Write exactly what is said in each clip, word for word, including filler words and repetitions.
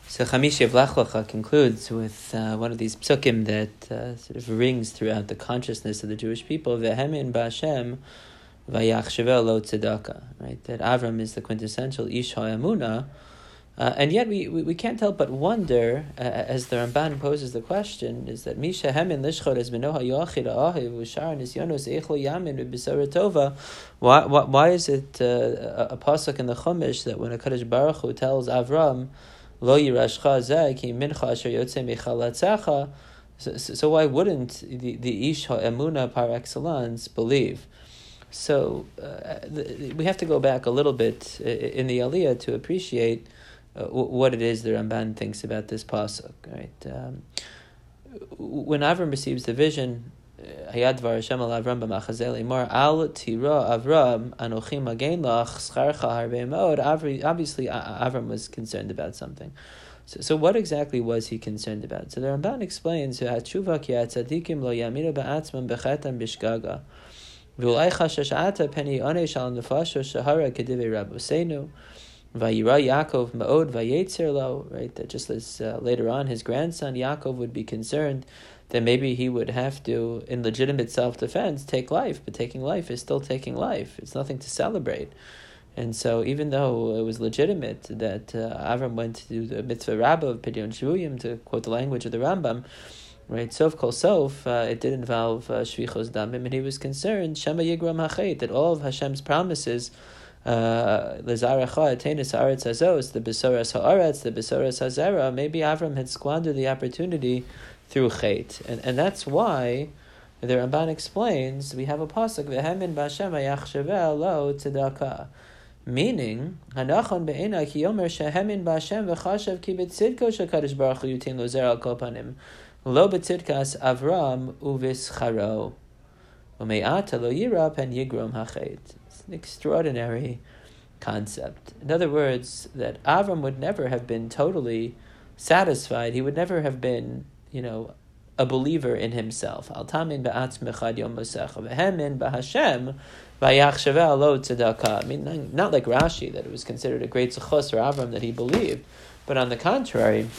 So Chamisha Lech Lecha concludes with uh, one of these psukim that uh, sort of rings throughout the consciousness of the Jewish people. Vehemin b'Hashem vayachshaveh lo tzedakah. Right, that Avram is the quintessential Ish HaEmunah, uh, and yet we, we, we can't help but wonder, uh, as the Ramban poses the question, is that Misha Hemin Lishchot as Benoha Yochid Ahiv Ushar Nisyonos Eichlo Yamin B'Bisara Tova. Why why why is it uh, a, a pasuk in the Chumash that when HaKadosh Baruch Hu tells Avram Lo yirashcha zeh ki mincha asher yotzei michalatzecha. So, so why wouldn't the, the Ish HaEmunah par excellence believe? So uh, the, we have to go back a little bit in the Aliyah to appreciate uh, what it is the Ramban thinks about this pasuk. Right? Um, when Avram receives the vision, Hayad var Hashem al Avram b'machazel imar al tira Avram anochi magen lach scharcha harbe meod. Obviously, Avram was concerned about something. So, so what exactly was he concerned about? So the Ramban explains, "Hatshuva ki atzadikim lo yaminu ba'atzmam bechetam bishgaga, v'ulay chashash ata peni onesh al nefasho shahara kedivei Rabbeinu, vayira Yaakov meod vayetzer lo." Right, that just as uh, later on his grandson Yaakov would be concerned then maybe he would have to, in legitimate self-defense, take life. But taking life is still taking life. It's nothing to celebrate. And so even though it was legitimate that uh, Avram went to do the mitzvah rabbah of Pidyon Shvuyim, to quote the language of the Rambam, right, sof kol sof, uh, it did involve uh, shvichos damim, and he was concerned, Shema yigram hachet, that all of Hashem's promises, Lezarecha atenis haaretz hazos, the besoras haaretz, the besoras hazera, maybe Avram had squandered the opportunity through chait, and and that's why the Ramban explains we have a pasuk vehemin b'Hashem vayachshaveh lo tzedakah, meaning hanachon be'ena ki yomer shehemin b'Hashem v'chashav ki b'tzidko shekadosh baruch hu yutin lo zer al kol panim lo b'tzidkas Avram uvischaro ume'ata lo yira pen yigrom hachet. It's an extraordinary concept. In other words, that Avram would never have been totally satisfied. He would never have been, you know, a believer in himself. Al tamin ba'atzmechad yom mosecha vehemin b'Hashem vayachshaveh lo tzedakah. I mean, not like Rashi, that it was considered a great zechus for Avram that he believed, but on the contrary,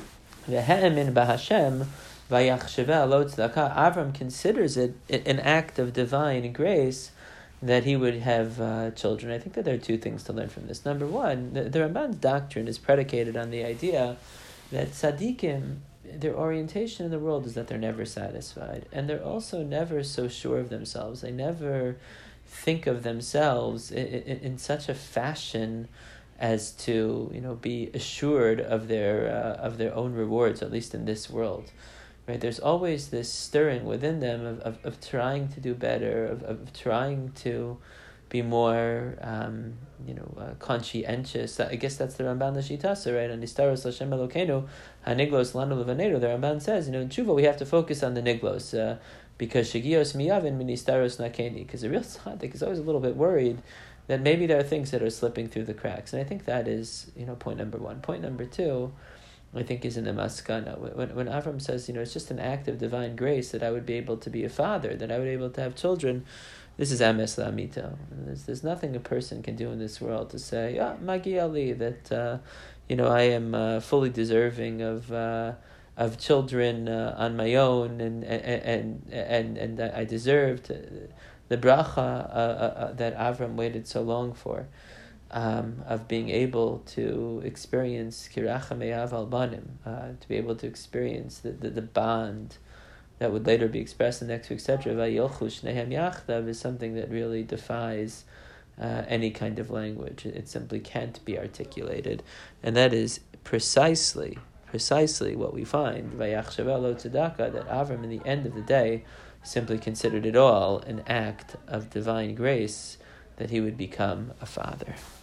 vehemin b'Hashem vayachshaveh lo tzedakah. Avram considers it an act of divine grace that he would have uh, children. I think that there are two things to learn from this. Number one, the, the Ramban's doctrine is predicated on the idea that tzaddikim, their orientation in the world is that they're never satisfied, and they're also never so sure of themselves. They never think of themselves in, in, in such a fashion as to, you know, be assured of their uh, of their own rewards, at least in this world. Right? There's always this stirring within them of, of, of trying to do better, of, of trying to be more, um, you know, uh, conscientious. I guess that's the Ramban Lashitasa, right? On Nistaros Lashem Elokeinu, Haniglos Lanu Levaneinu, the Ramban says, you know, in Tshuva we have to focus on the Niglos, uh, because Shagios Miyavin Ministaros Nakeni, because the real tzaddik is always a little bit worried that maybe there are things that are slipping through the cracks. And I think that is, you know, point number one. Point number two, I think, is in the Maskana. When, when Avram says, you know, it's just an act of divine grace that I would be able to be a father, that I would be able to have children, this is Emes La'amito. There's, there's nothing a person can do in this world to say, ah, Magi Ali, that, uh, you know, I am uh, fully deserving of uh, of children uh, on my own, and and and and, and I deserved the bracha uh, uh, that Avram waited so long for, um, of being able to experience Kiracha Me'av al Banim, uh, to be able to experience the, the, the bond that would later be expressed in the next week, et cetera. Vayilchu shnehem yachdav is something that really defies uh, any kind of language. It simply can't be articulated, and that is precisely, precisely what we find. Vayachshaveh lo tzedakah, that Avram, in the end of the day, simply considered it all an act of divine grace that he would become a father.